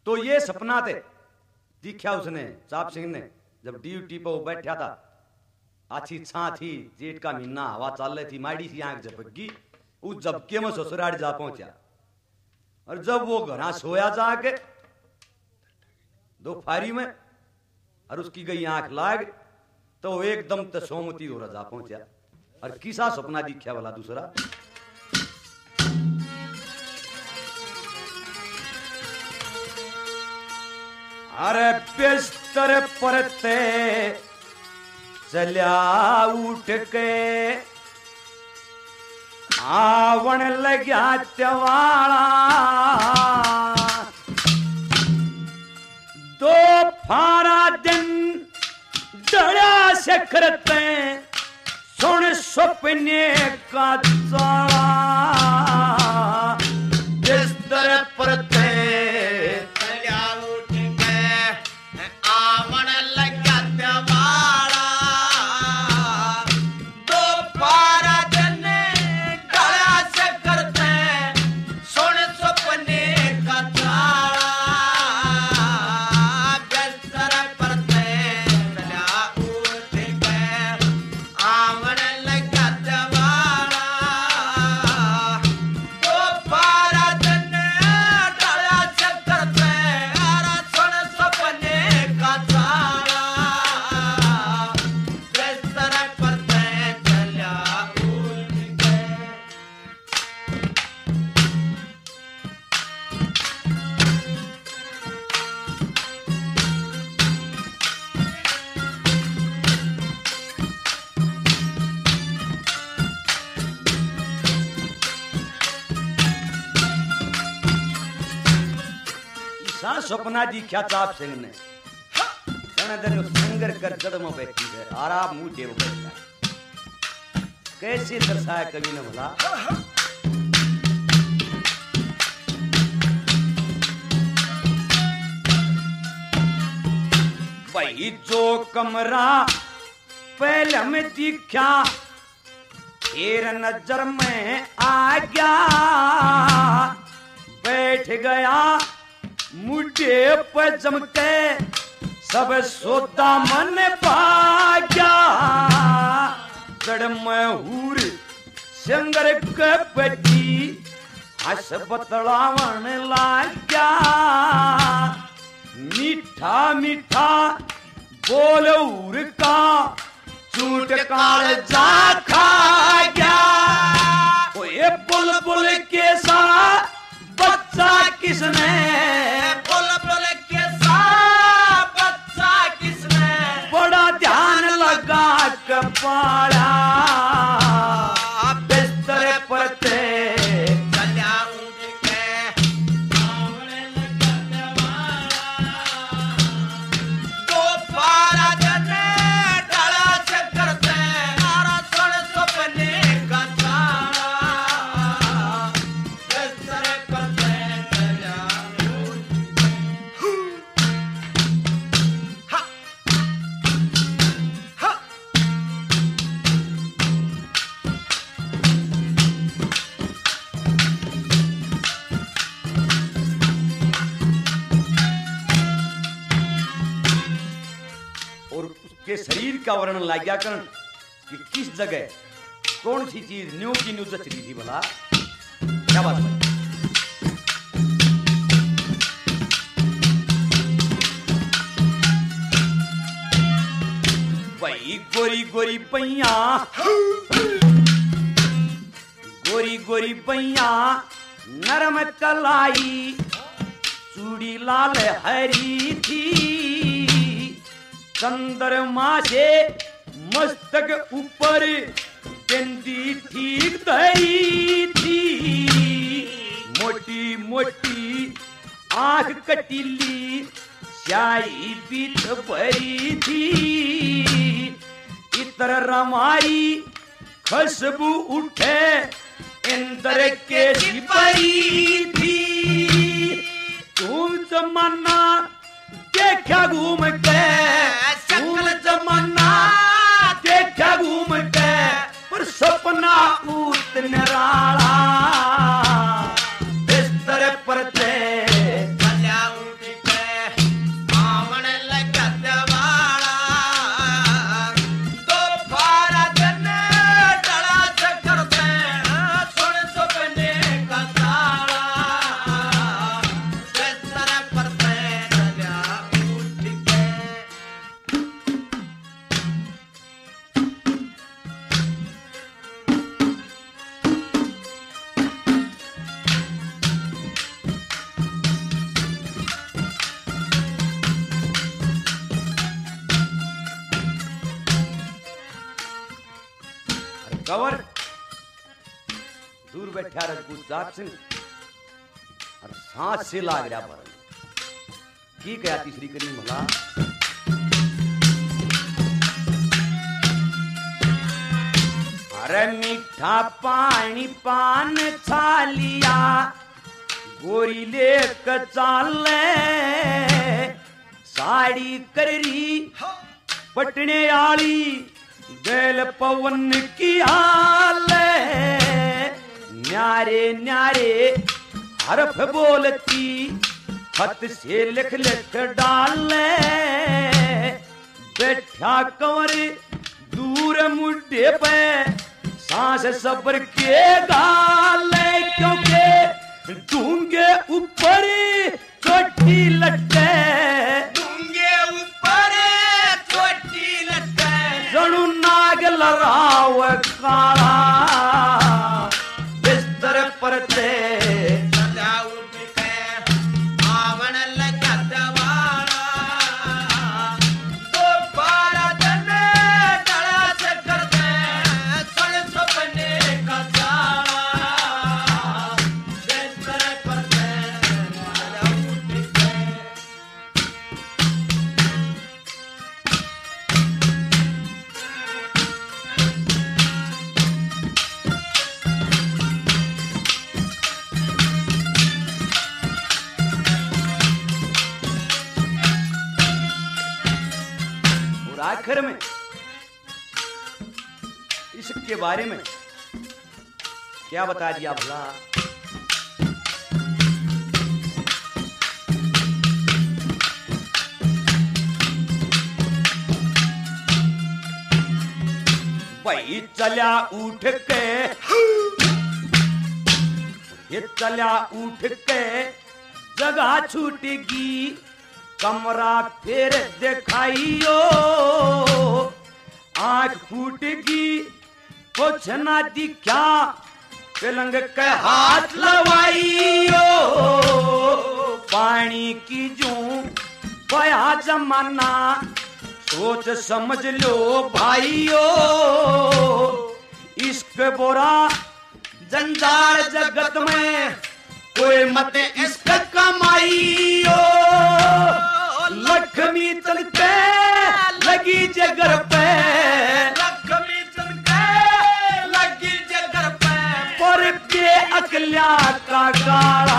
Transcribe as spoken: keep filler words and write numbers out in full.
तो ये सपना थे दिखा उसने चाप सिंह ने जब ड्यूटी पर वो बैठा था। अच्छी छा थी, जेठ का महीना, हवा चल रही थी, माड़ी सी आंख झपकी। उस झपके में ससुराल जा पहुंचा और जब वो घरा सोया जाके दो फारी में और उसकी गई आंख लाग तो वो एकदम तो सोमती हो रहा जा पहुंचा और किसा सपना दिखा वाला दूसरा। अरे बिस्तर परते चल्या उठ के आवण लग्या त्यवाड़ा दो फारा दिन डड़ा से करते सुन सपने का चाला बिस्तर परते सपना दिखा चाप सिंह ने संगर कर जड़ में बैठी है आराम मुझे वो बैठा है। कैसे दर्शाया कवि ने भला। भाई जो कमरा पहले में दिखा फिर नजर में आ गया बैठ गया मुझे पर जमके सब सोता मन भाग्या जड़ में हूर संगर के बेटी हस बतलावन लाग्या मीठा मीठा बोल उर का चूट काल जा खा गया। ओ ये बुलबुल के साथ बच्चा किसने बुल बुल के साथ बच्चा किसने बड़ा ध्यान लगा के पाला बिस्तर परते चल्या उठ के आवने लगा दवाड़ा दो पारा जने डाला से करते आरा सुन सपने का चाड़ा बिस्तर के शरीर का वर्णन ला गया करण कि किस जगह कौन सी चीज न्यू की न्यू चली थी भला। क्या बात है भाई गोरी गोरी पैया गोरी गोरी पैया नरम कलाई चूड़ी लाल हरी थी चंद्रमा से मस्तक ऊपर बिंदी ठीक धरी थी मोटी मोटी आंख कटीली स्याही पीठ भरी थी इतर रमाई खुशबू उठे इंद्र के सिपरी थी तुम जमाना देखा घूम के सकल जमाना देखा घूम के पर सपना ऊत निराला बिस्तर पर थे चल्या उठ कंवर दूर बैठा राजपूत जाप सिंह और सांस से लाग रहा भरन की कहा तीसरी करी भला अरे मीठा पानी पान छालिया गोरी लेक चाले साड़ी करी पटने आली गैल पवन की आल न्यारे न्यारे हरफ बोलती खत से लिख लिख डाले बैठा कंवर दूर मुड्ढे पे सांस सबर के गाले क्योंकि ढूंगे ऊपर छोटी लट्टे ढूंगे ऊपर छोटी लट्टे जणु नाग लराव काला बिस्तर पर ते सदा उठ के आवन लगा दवाड़ा तो बारा दिन डला से करते सन सपने का जाड़ा बिस्तर पर ते सदा उठ के और आखिर में इसके बारे में क्या बता दिया भला भाई चला उठ के ये चला उठ के जगह छूटेगी कमरा फिर दिखाइयो आंख फूटेगी कुछ ना दिखा पलंग के हाथ लवाइयो पानी की जूं बया जमाना सोच समझ लो भाइयो इश्क बोरा जंजाल जगत में कोई मत इश्क कमाइयो लक्ष्मी चलते लगी जगर पे लक्ष्मी चमके लगी जगर पे पर पे अकल्या का गाला